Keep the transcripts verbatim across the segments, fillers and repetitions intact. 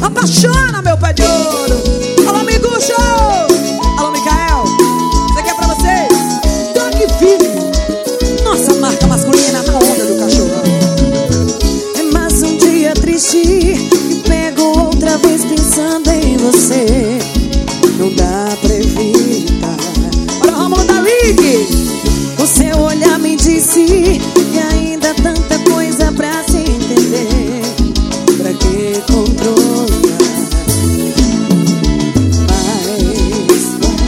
Apaixona, meu pai de ouro. Alô, Miguxo. Alô, Micael. Isso aqui é pra vocês. Toque firme. Nossa marca masculina na onda do cachorrão. É mais um dia triste, me pego outra vez pensando em você. Não dá pra evitar. Olha o Rômulo da Ligue. O seu olhar me disse que ainda há tanta coisa pra se entender. Pra que controlar? Mas,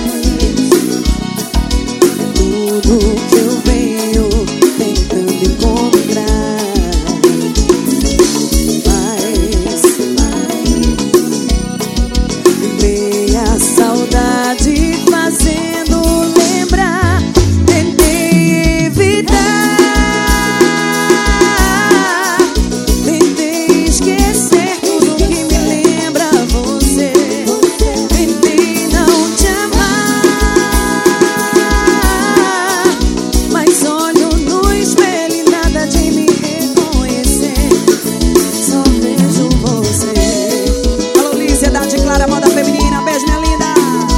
é tudo que eu venho tentando encontrar. Mas, me vem a saudade fazendo lembrar. Tentei evitar, tentei esquecer tudo que me lembra você. Tentei não te amar, mas olho no espelho e nada de me reconhecer. Só vejo você. Alô, Lícia, da de Clara, moda feminina. Beijo, minha linda.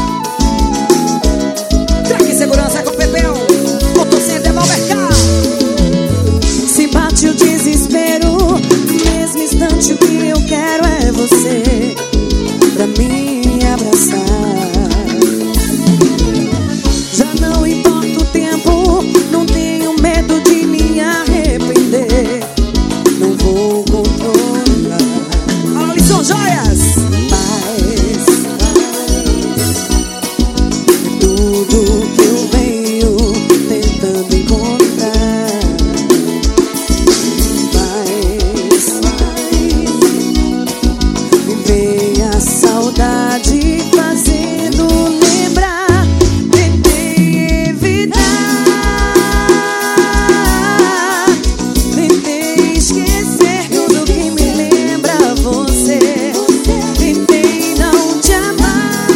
Traque segurança com o Pepeu. Motocenter Malvercar. Se bate o desespero, no mesmo instante o que eu quero é você pra me abraçar. Já não importa o tempo, não tenho medo de me arrepender. Não vou controlar. Alô, Lisson Joias. Mas, é tudo que eu venho tentando encontrar. Mas, me vem a saudade fazendo lembrar. Tentei evitar, tentei esquecer tudo que me lembra você. Tentei não te amar,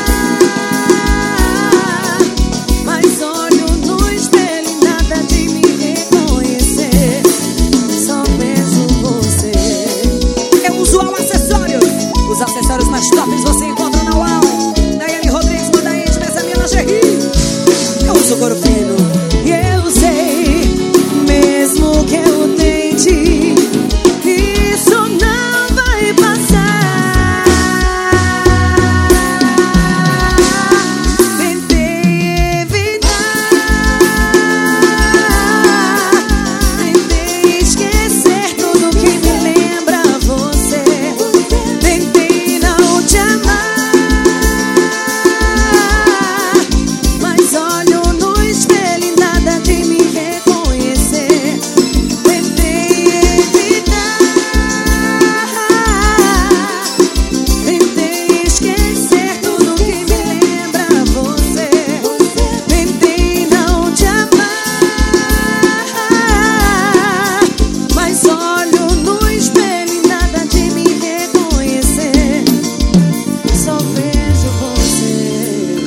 mas olho no espelho e nada de me reconhecer. Só vejo você. Eu uso Uau Acessórios. Os acessórios mais tops você encontra na Uau. Daiane Rodrigues, manda aí, essa minha lingerie. Eu uso couro fino. E eu sei, mesmo que eu tente, isso não vai passar. Tentei evitar, tentei esquecer tudo que me lembra você. Tentei não te amar, mas olho no espelho e nada de me reconhecer. Tentei evitar, tentei esquecer tudo que me lembra você. Tentei não te amar, mas olho no espelho e nada de me reconhecer. Só vejo você.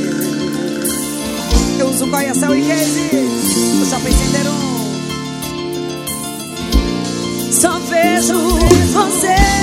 Eu uso Goiação e Case. O Shopping Center um. Só vejo você.